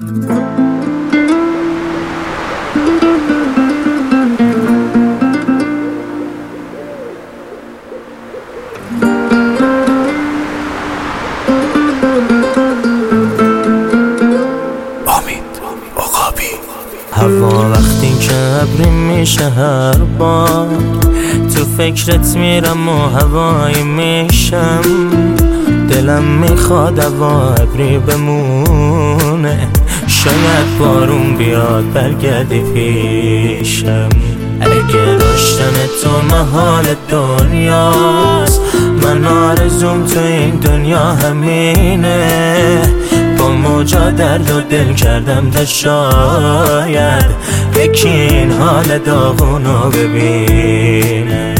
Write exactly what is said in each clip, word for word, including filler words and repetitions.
هوا وقتی که ابری میشه هر بار تو فکرت میرم و هوایی میشم، دلم میخواد هوا ابری بمونه، شاید بارون بیاد برگردی پیشم. اگه داشتن تو محال دنیاست، من آرزوم تو این دنیا همینه، با موجا درد و دل کردم تا شاید یکی این حال داغونو ببینه.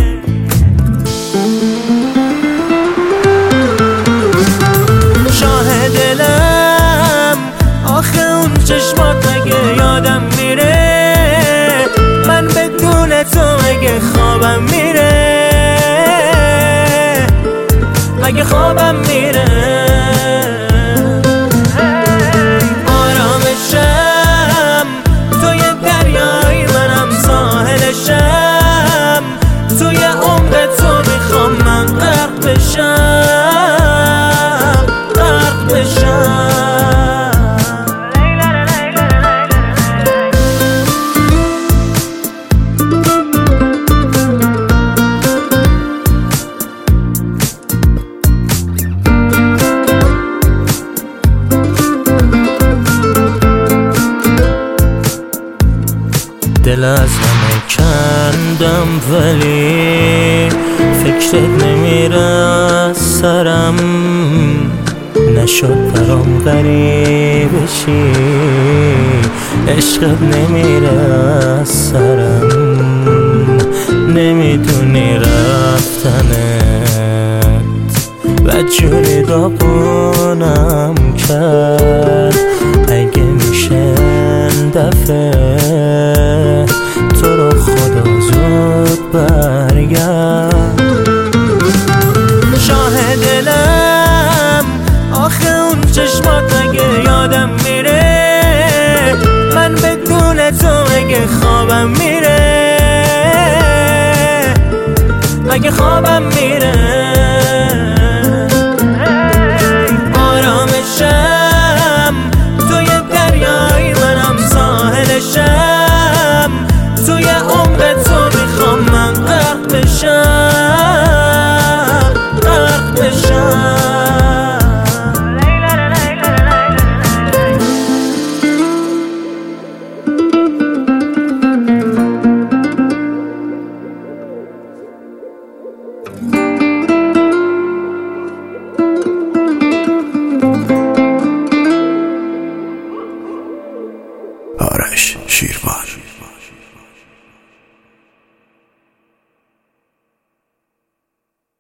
شاه دلم آخه اون چشمات مگه یادم میره، من بدون تو مگه خوابم میره، مگه خوابم میره. آرامشم توی دریای منم ساحلشم، توی عمق تو میخوام من غرق بشم، غرق بشم. دل از همه کندم ولی فکرت نمیره از سرم، نشد برام غریبه چی عشقت نمیره از سرم، نمیدونی رفتنت بدجوری داغونم کرد. اگه میشه دفعه تو رو خدا زود برگرد. شاه دلم آخه اون چشمات مگه یادم میره، من بدون تو مگه خوابم میره، مگه خوابم میره.